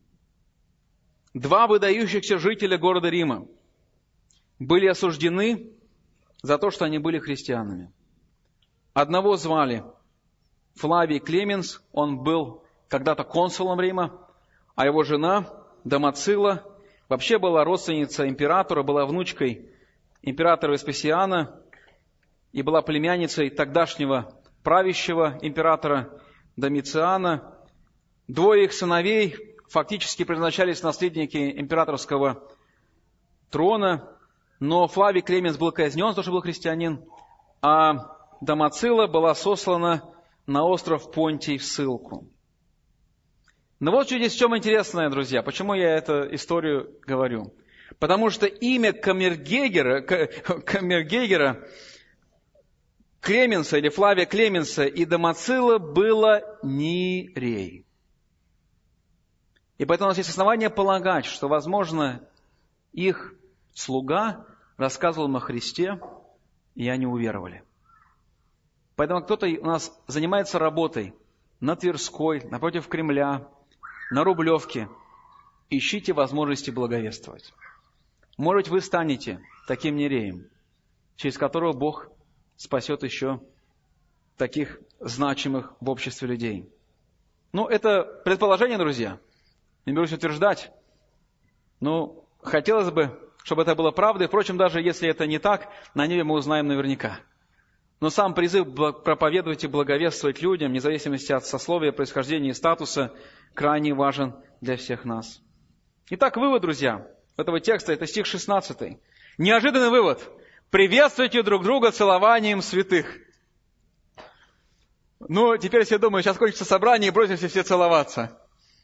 2 выдающихся жителя города Рима были осуждены за то, что они были христианами. Одного звали Флавий Клеменс, он был когда-то консулом Рима, а его жена Домацилла вообще была родственница императора, была внучкой императора Веспасиана и была племянницей тогдашнего правящего императора Домициана. 2 их сыновей фактически предназначались наследники императорского трона, но Флавий Клеменс был казнен, потому что был христианин, а Домацилла была сослана на остров Понтий в ссылку. Но вот здесь в чем интересное, друзья, почему я эту историю говорю. Потому что имя Камергегера, Клеменса или Флавия Клеменса и Домоцила было Нирей. И поэтому у нас есть основания полагать, что, возможно, их слуга рассказывал им о Христе, и они уверовали. Поэтому кто-то у нас занимается работой на Тверской, напротив Кремля, на Рублевке. Ищите возможности благовествовать. Может быть, вы станете таким Нереем, через которого Бог спасет еще таких значимых в обществе людей. Ну, это предположение, друзья. Не берусь утверждать. Но хотелось бы, чтобы это было правдой. Впрочем, даже если это не так, на небе мы узнаем наверняка. Но сам призыв проповедовать и благовествовать людям, вне зависимости от сословия, происхождения и статуса, крайне важен для всех нас. Итак, вывод, друзья, этого текста, это стих 16. Неожиданный вывод. Приветствуйте друг друга целованием святых. Ну, теперь все думают, сейчас кончится собрание и бросимся все целоваться.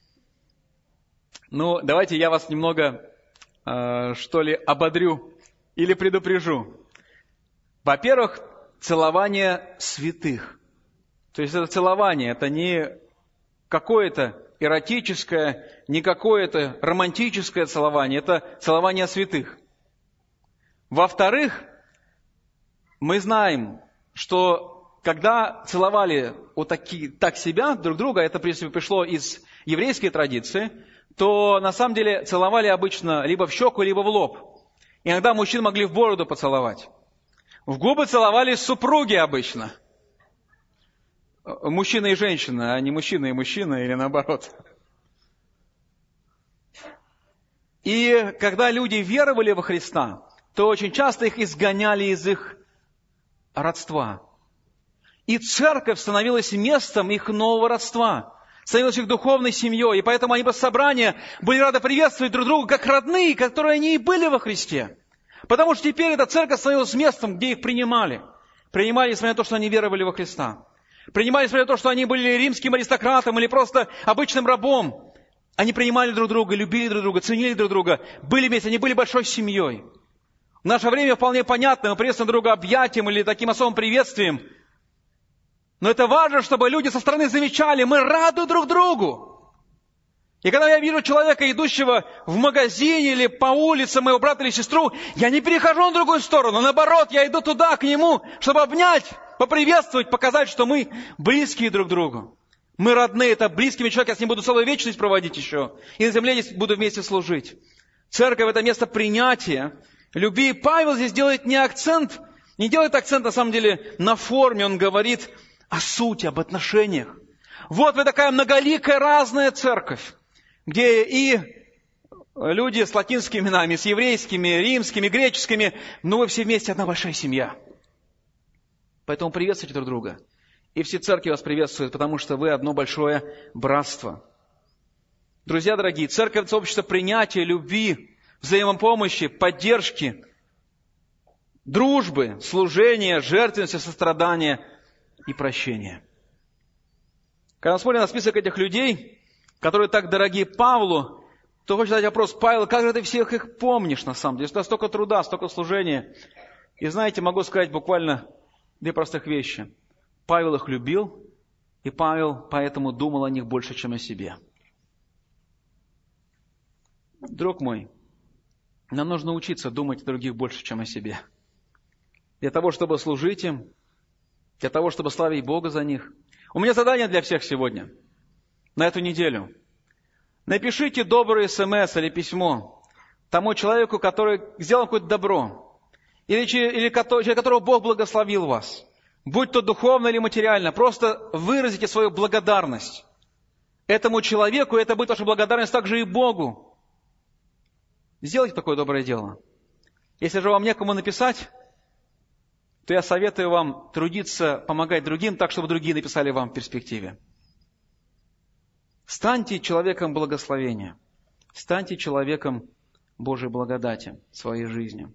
Ну, давайте я вас немного, ободрю или предупрежу. Во-первых, целование святых. То есть это целование, это не какое-то эротическое, не какое-то романтическое целование, это целование святых. Во-вторых, мы знаем, что когда целовали так себя друг друга, это, в принципе, пришло из еврейской традиции, то на самом деле целовали обычно либо в щеку, либо в лоб. Иногда мужчин могли в бороду поцеловать. В губы целовались супруги обычно. Мужчина и женщина, а не мужчина и мужчина, или наоборот. И когда люди веровали во Христа, то очень часто их изгоняли из их родства. И церковь становилась местом их нового родства, становилась их духовной семьей. И поэтому они по собранию были рады приветствовать друг друга как родные, которые они и были во Христе. Потому что теперь эта церковь становилась местом, где их принимали. Принимали, несмотря на то, что они веровали во Христа. Принимали, несмотря на то, что они были римским аристократом или просто обычным рабом. Они принимали друг друга, любили друг друга, ценили друг друга, были вместе, они были большой семьей. В наше время вполне понятно, мы приветствуем друг друга объятием или таким особым приветствием. Но это важно, чтобы люди со стороны замечали, мы рады друг другу. И когда я вижу человека, идущего в магазине или по улице, моего брата или сестру, я не перехожу на другую сторону. Наоборот, я иду туда, к нему, чтобы обнять, поприветствовать, показать, что мы близкие друг к другу. Мы родные, это близкими человек, я с ним буду целую вечность проводить еще. И на земле здесь буду вместе служить. Церковь – это место принятия, любви. И Павел здесь делает не делает акцент на самом деле на форме, он говорит о сути, об отношениях. Вот вы такая многоликая, разная церковь, где и люди с латинскими именами, с еврейскими, римскими, греческими, но вы все вместе одна большая семья. Поэтому приветствуйте друг друга. И все церкви вас приветствуют, потому что вы одно большое братство. Друзья дорогие, церковь – это общество принятия, любви, взаимопомощи, поддержки, дружбы, служения, жертвенности, сострадания и прощения. Когда мы смотрим на список этих людей, которые так дороги Павлу, то хочется задать вопрос: Павел, как же ты всех их помнишь на самом деле? Это столько труда, столько служения. И знаете, могу сказать буквально две простых вещи. Павел их любил, и Павел поэтому думал о них больше, чем о себе. Друг мой, нам нужно учиться думать о других больше, чем о себе. Для того, чтобы служить им, для того, чтобы славить Бога за них. У меня задание для всех сегодня, на эту неделю. Напишите добрый смс или письмо тому человеку, который сделал какое-то добро, или через которого Бог благословил вас. Будь то духовно или материально, просто выразите свою благодарность этому человеку, и это будет ваша благодарность также и Богу. Сделайте такое доброе дело. Если же вам некому написать, то я советую вам трудиться, помогать другим так, чтобы другие написали вам в перспективе. Станьте человеком благословения. Станьте человеком Божьей благодати в своей жизни.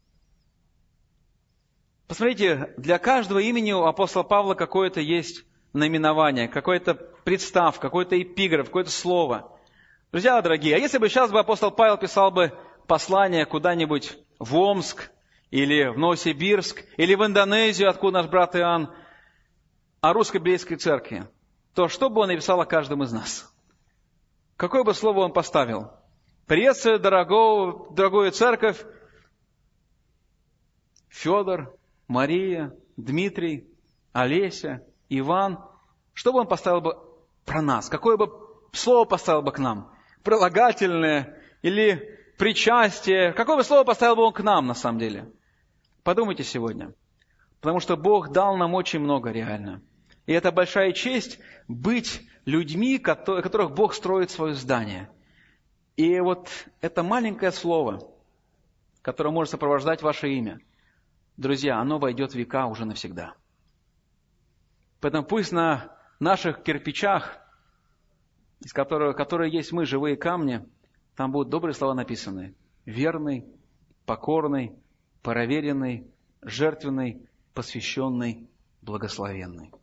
Посмотрите, для каждого имени у апостола Павла какое-то есть наименование, какой-то представ, какой-то эпиграф, какое-то слово. Друзья дорогие, а если бы сейчас апостол Павел писал бы послание куда-нибудь в Омск, или в Новосибирск, или в Индонезию, откуда наш брат Иоанн, о русской библейской церкви, то что бы он написал о каждом из нас? Какое бы слово он поставил? Приветствую дорогую церковь, Федор, Мария, Дмитрий, Олеся, Иван. Что бы он поставил бы про нас? Какое бы слово поставил бы к нам? Прилагательное или причастие? Какое бы слово поставил бы он к нам на самом деле? Подумайте сегодня. Потому что Бог дал нам очень много реально. И это большая честь быть людьми, которых Бог строит свое здание. И вот это маленькое слово, которое может сопровождать ваше имя, друзья, оно войдет в века уже навсегда. Поэтому пусть на наших кирпичах, которые есть мы, живые камни, там будут добрые слова написаны. Верный, покорный, проверенный, жертвенный, посвященный, благословенный.